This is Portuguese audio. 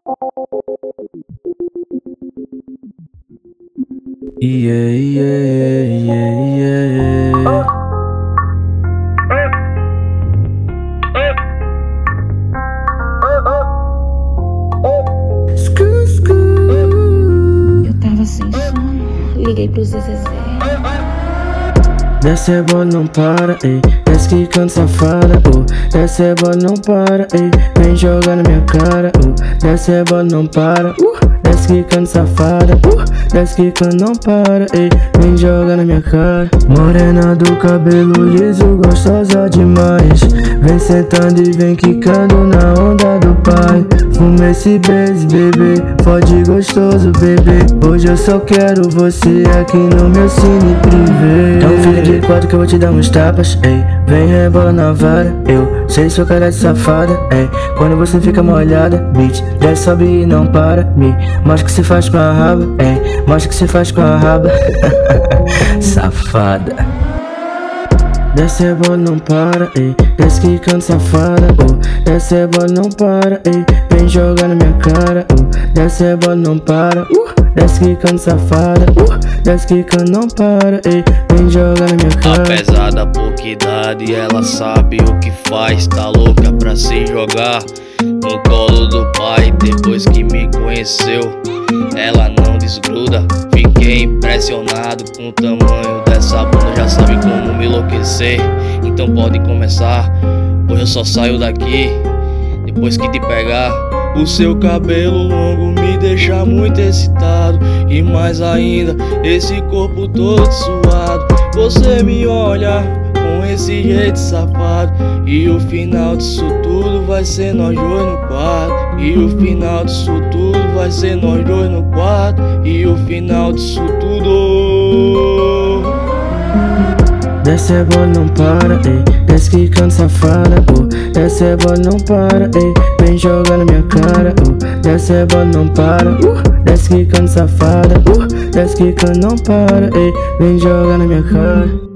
Yeah, yeah, yeah, yeah. Eu tava sem sono, liguei pro Zezé. Desce é bola, não para, ei. Desce que canta safada, Desce é bola, não para, ei. Vem jogar na minha cara, Desce é bola, não para, Desce que canta safada, Desce que canta, não para, ei. Vem jogar na minha cara. Morena do cabelo liso, gostosa demais. Vem sentando e vem quicando na onda do pai. Fuma esse beijo, bebê, fode gostoso, bebê. Hoje eu só quero você aqui no meu cine privê. Então fica de quatro que eu vou te dar uns tapas, ei. Vem rebola na vara, eu sei sua cara de safada, ei. Quando você fica molhada, bitch, desce, sobe e não para. Me mostra o que se faz com a raba, ei. Mostra o que se faz com a raba. Safada. Desce é bola, não para, ei. Desce que canta safada, Desce é bola, não para, ei. Vem jogar na minha cara, Desce é bola, não para, Desce que canta safada, Desce que canta, não para, ei. Vem jogar na minha cara. Apesar da pouca idade, ela sabe o que faz. Tá louca pra se jogar no colo do pai. Depois que me conheceu, ela não desgruda. Fiquei impressionado com o tamanho dessa bunda. Já sabe como me enlouquecer, então pode começar. Hoje eu só saio daqui depois que te pegar. O seu cabelo longo me deixa muito excitado, e mais ainda, esse corpo todo suado. Você me olha com esse jeito safado, e o final disso tudo vai ser nós dois no quarto. E o final disso tudo vai ser nós dois no quarto. E o final disso tudo. Desce é bola, não para, ei. Desce que canta safada, Desce é bola, não para, ei. Vem jogar na minha cara, Desce é bola, não para, Desce que canta safada, Desce que canta, não para, ei. Vem jogar na minha cara.